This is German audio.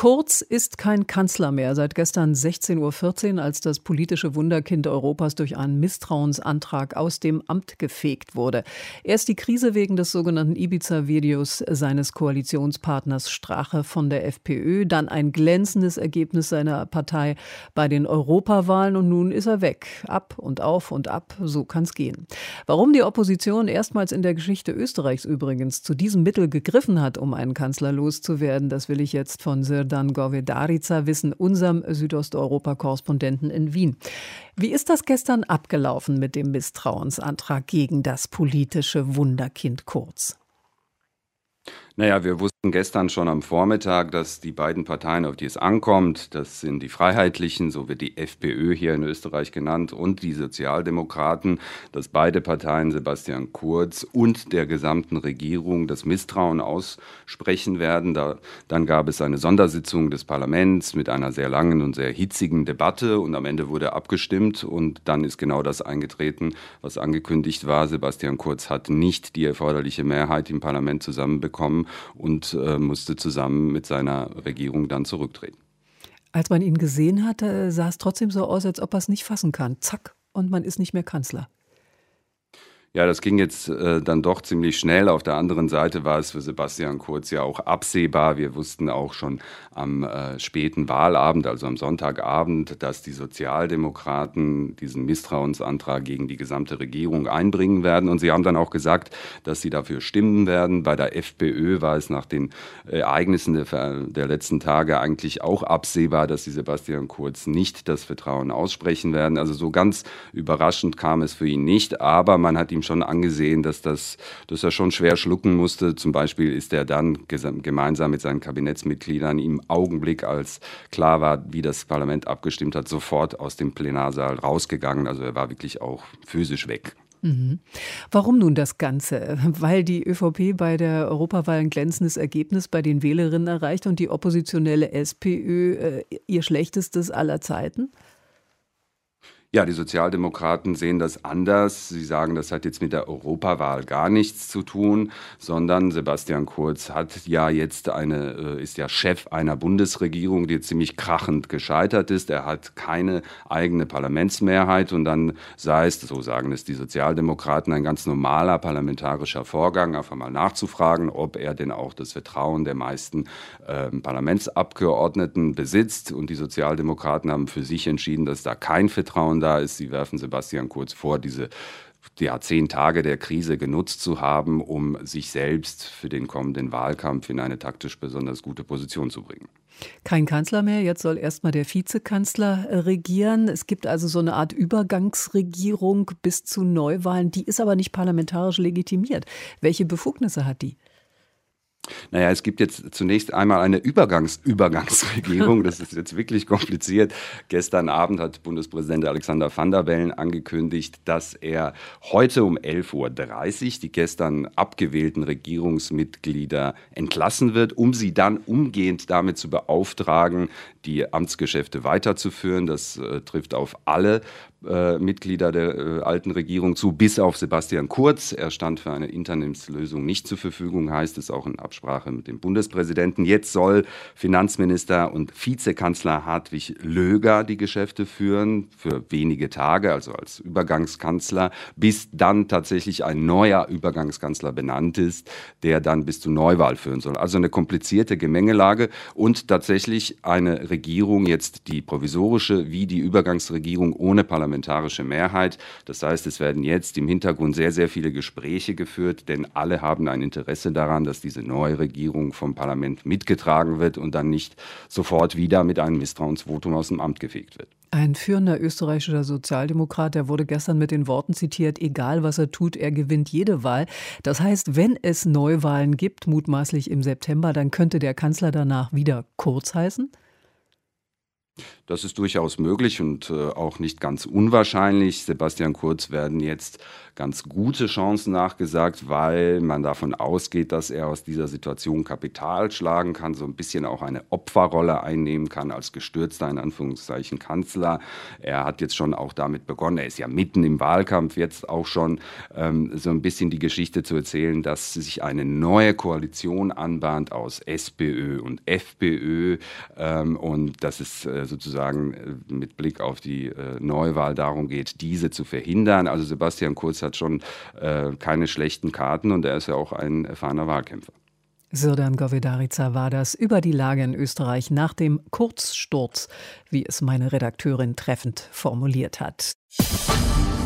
Kurz ist kein Kanzler mehr. Seit gestern 16:14 Uhr, als das politische Wunderkind Europas durch einen Misstrauensantrag aus dem Amt gefegt wurde. Erst die Krise wegen des sogenannten Ibiza-Videos seines Koalitionspartners Strache von der FPÖ, dann ein glänzendes Ergebnis seiner Partei bei den Europawahlen und nun ist er weg. Ab und auf und ab, so kann's gehen. Warum die Opposition erstmals in der Geschichte Österreichs übrigens zu diesem Mittel gegriffen hat, um einen Kanzler loszuwerden, das will ich jetzt von Zirdan Govedarica wissen, unserem Südosteuropa-Korrespondenten in Wien. Wie ist das gestern abgelaufen mit dem Misstrauensantrag gegen das politische Wunderkind Kurz? Naja, wir wussten gestern schon am Vormittag, dass die beiden Parteien, auf die es ankommt, das sind die Freiheitlichen, so wird die FPÖ hier in Österreich genannt, und die Sozialdemokraten, dass beide Parteien Sebastian Kurz und der gesamten Regierung das Misstrauen aussprechen werden. Dann gab es eine Sondersitzung des Parlaments mit einer sehr langen und sehr hitzigen Debatte und am Ende wurde abgestimmt und dann ist genau das eingetreten, was angekündigt war. Sebastian Kurz hat nicht die erforderliche Mehrheit im Parlament zusammenbekommen und musste zusammen mit seiner Regierung dann zurücktreten. Als man ihn gesehen hatte, sah es trotzdem so aus, als ob er es nicht fassen kann. Zack, und man ist nicht mehr Kanzler. Ja, das ging jetzt dann doch ziemlich schnell. Auf der anderen Seite war es für Sebastian Kurz ja auch absehbar. Wir wussten auch schon am späten Wahlabend, also am Sonntagabend, dass die Sozialdemokraten diesen Misstrauensantrag gegen die gesamte Regierung einbringen werden. Und sie haben dann auch gesagt, dass sie dafür stimmen werden. Bei der FPÖ war es nach den Ereignissen der letzten Tage eigentlich auch absehbar, dass sie Sebastian Kurz nicht das Vertrauen aussprechen werden. Also so ganz überraschend kam es für ihn nicht. Aber man hat ihm schon angesehen, dass er schon schwer schlucken musste. Zum Beispiel ist er dann gemeinsam mit seinen Kabinettsmitgliedern im Augenblick, als klar war, wie das Parlament abgestimmt hat, sofort aus dem Plenarsaal rausgegangen. Also er war wirklich auch physisch weg. Mhm. Warum nun das Ganze? Weil die ÖVP bei der Europawahl ein glänzendes Ergebnis bei den Wählerinnen erreicht und die oppositionelle SPÖ ihr schlechtestes aller Zeiten? Ja, die Sozialdemokraten sehen das anders. Sie sagen, das hat jetzt mit der Europawahl gar nichts zu tun, sondern Sebastian Kurz ist ja Chef einer Bundesregierung, die ziemlich krachend gescheitert ist. Er hat keine eigene Parlamentsmehrheit und dann sei es, so sagen es die Sozialdemokraten, ein ganz normaler parlamentarischer Vorgang, einfach mal nachzufragen, ob er denn auch das Vertrauen der meisten Parlamentsabgeordneten besitzt. Und die Sozialdemokraten haben für sich entschieden, dass da kein Vertrauen da ist. Sie werfen Sebastian Kurz vor, diese 10 Tage der Krise genutzt zu haben, um sich selbst für den kommenden Wahlkampf in eine taktisch besonders gute Position zu bringen. Kein Kanzler mehr, jetzt soll erstmal der Vizekanzler regieren. Es gibt also so eine Art Übergangsregierung bis zu Neuwahlen. Die ist aber nicht parlamentarisch legitimiert. Welche Befugnisse hat die? Naja, es gibt jetzt zunächst einmal eine Übergangsregierung. Das ist jetzt wirklich kompliziert. Gestern Abend hat Bundespräsident Alexander Van der Bellen angekündigt, dass er heute um 11:30 Uhr die gestern abgewählten Regierungsmitglieder entlassen wird, um sie dann umgehend damit zu beauftragen, die Amtsgeschäfte weiterzuführen. Das trifft auf alle Mitglieder der alten Regierung zu, bis auf Sebastian Kurz. Er stand für eine Interimslösung nicht zur Verfügung, heißt es auch in Absprache mit dem Bundespräsidenten. Jetzt soll Finanzminister und Vizekanzler Hartwig Löger die Geschäfte führen, für wenige Tage, also als Übergangskanzler, bis dann tatsächlich ein neuer Übergangskanzler benannt ist, der dann bis zur Neuwahl führen soll. Also eine komplizierte Gemengelage und tatsächlich eine Regierung, jetzt die provisorische wie die Übergangsregierung ohne parlamentarische Mehrheit. Das heißt, es werden jetzt im Hintergrund sehr, sehr viele Gespräche geführt, denn alle haben ein Interesse daran, dass diese neue Regierung vom Parlament mitgetragen wird und dann nicht sofort wieder mit einem Misstrauensvotum aus dem Amt gefegt wird. Ein führender österreichischer Sozialdemokrat, der wurde gestern mit den Worten zitiert, egal was er tut, er gewinnt jede Wahl. Das heißt, wenn es Neuwahlen gibt, mutmaßlich im September, dann könnte der Kanzler danach wieder Kurz heißen? Das ist durchaus möglich und auch nicht ganz unwahrscheinlich. Sebastian Kurz werden jetzt ganz gute Chancen nachgesagt, weil man davon ausgeht, dass er aus dieser Situation Kapital schlagen kann, so ein bisschen auch eine Opferrolle einnehmen kann als gestürzter, in Anführungszeichen, Kanzler. Er hat jetzt schon auch damit begonnen, er ist ja mitten im Wahlkampf jetzt auch schon, so ein bisschen die Geschichte zu erzählen, dass sich eine neue Koalition anbahnt aus SPÖ und FPÖ und dass es sozusagen mit Blick auf die Neuwahl darum geht, diese zu verhindern. Also Sebastian Kurz hat schon keine schlechten Karten und er ist ja auch ein erfahrener Wahlkämpfer. Sirdan Govedarica war das über die Lage in Österreich nach dem Kurzsturz, wie es meine Redakteurin treffend formuliert hat.